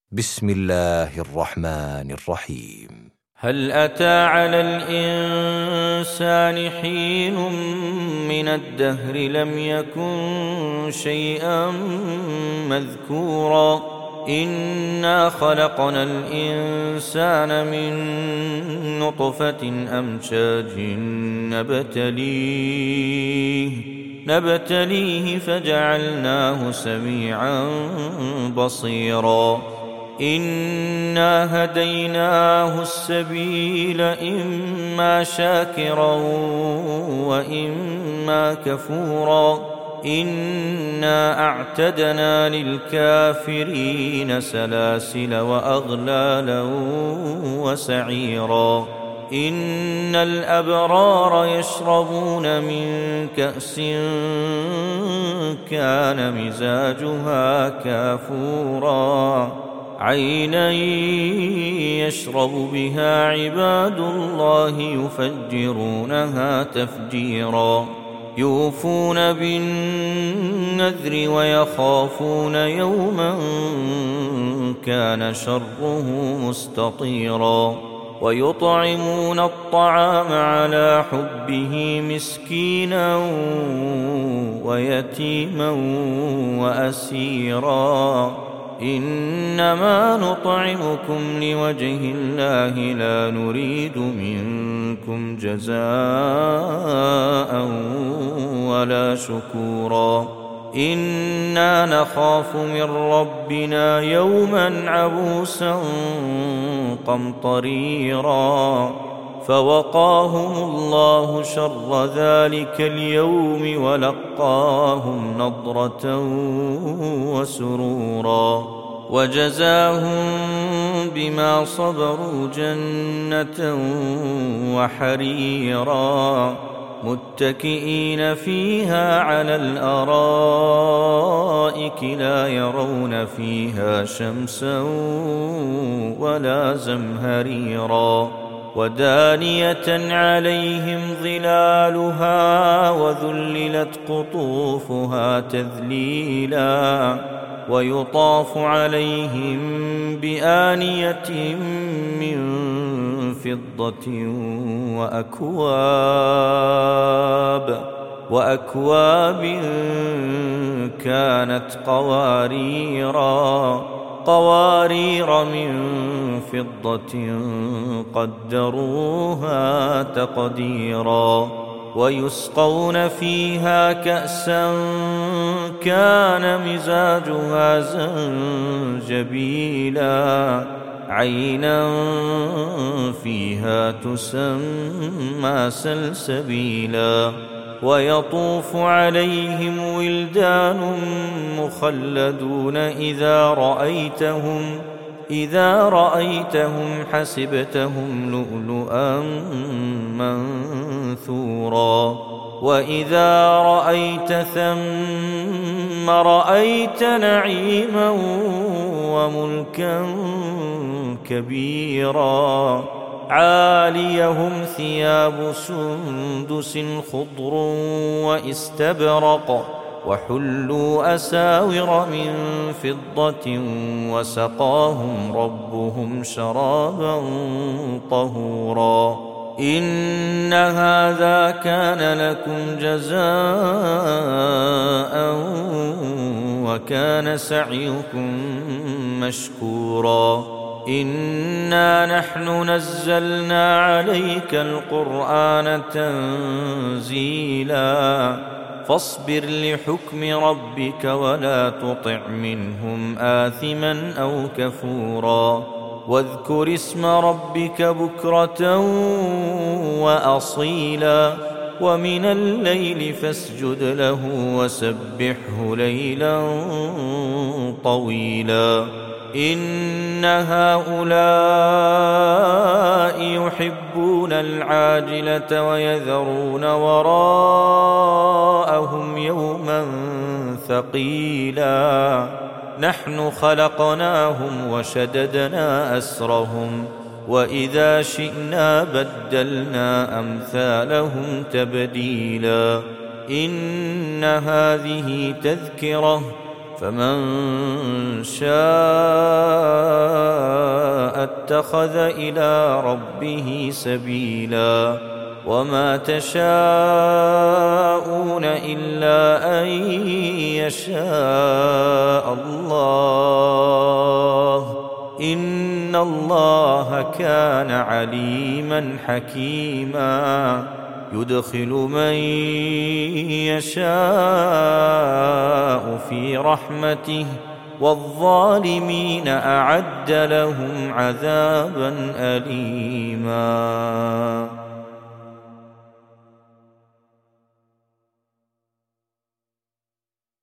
بسم الله الرحمن الرحيم. هل أتى على الإنسان حين من الدهر لم يكن شيئا مذكورا إنا خلقنا الإنسان من نطفة أمشاج نبتليه فجعلناه سميعا بصيرا إنا هديناه السبيل إما شاكرا وإما كفورا إنا أعتدنا للكافرين سلاسل وأغلالا وسعيرا إن الأبرار يشربون من كأس كان مزاجها كافورا عينا يشرب بها عباد الله يفجرونها تفجيرا يوفون بالنذر ويخافون يوما كان شره مستطيرا ويطعمون الطعام على حبه مسكينا ويتيما وأسيرا إنما نطعمكم لوجه الله لا نريد منكم جزاء ولا شكورا إنا نخاف من ربنا يوما عبوسا قمطريرا فوقاهم الله شر ذلك اليوم ولقاهم نضرة وسرورا وجزاهم بما صبروا جنة وحريرا متكئين فيها على الأرائك لا يرون فيها شمسا ولا زمهريرا ودانية عليهم ظلالها وذللت قطوفها تذليلا ويطاف عليهم بآنية من فضة وأكواب كانت قوارير من فضة قدروها تقديرا ويسقون فيها كأسا كان مزاجها زنجبيلا عينا فيها تسمى سلسبيلا ويطوف عليهم ولدان مخلدون إذا رأيتهم حسبتهم لؤلؤا منثورا وإذا رأيت ثم رأيت نعيما وملكا كبيرا عاليهم ثياب سندس خضر واستبرق وحلوا أساور من فضة وسقاهم ربهم شرابا طهورا إن هذا كان لكم جزاء وكان سعيكم مشكورا إنا نحن نزلنا عليك القرآن تنزيلا فاصبر لحكم ربك ولا تطع منهم آثما أو كفورا واذكر اسم ربك بكرة وأصيلا ومن الليل فاسجد له وسبحه ليلا طويلا إن هؤلاء يحبون العاجلة ويذرون وراءهم يوما ثقيلا نحن خلقناهم وشددنا أسرهم وإذا شئنا بدلنا أمثالهم تبديلا إن هذه تذكرة فمن شاء واتخذ إلى ربه سبيلا وما تشاءون إلا أن يشاء الله إن الله كان عليما حكيما يدخل من يشاء في رحمته والظالمين أعد لهم عذابا أليما.